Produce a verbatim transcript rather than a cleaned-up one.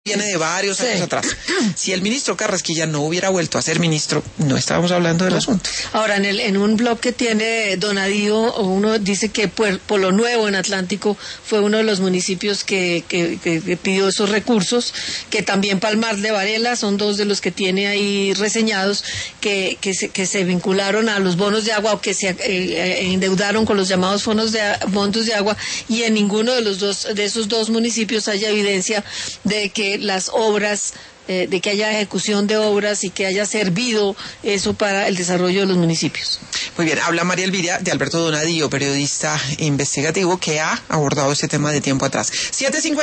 viene de varios años sí. atrás. Si el ministro Carrasquilla no hubiera vuelto a ser ministro, no estábamos hablando del asunto. Ahora, en el en un blog que tiene Donadío, uno dice que Polo Nuevo en Atlántico fue uno de los municipios que, que, que, que pidió esos recursos, que también Palmar de Varela son dos de los que tiene ahí reseñados, que, que, se, que se vincularon a los bonos de agua o que se eh, endeudaron con los llamados fondos de, fondos de agua, y en ninguno de los dos de esos dos municipios haya evidencia de que las obras, eh, de que haya ejecución de obras y que haya servido eso para el desarrollo de los municipios. Muy bien, habla María Elvira de Alberto Donadío, periodista investigativo que ha abordado este tema de tiempo atrás. siete cincuenta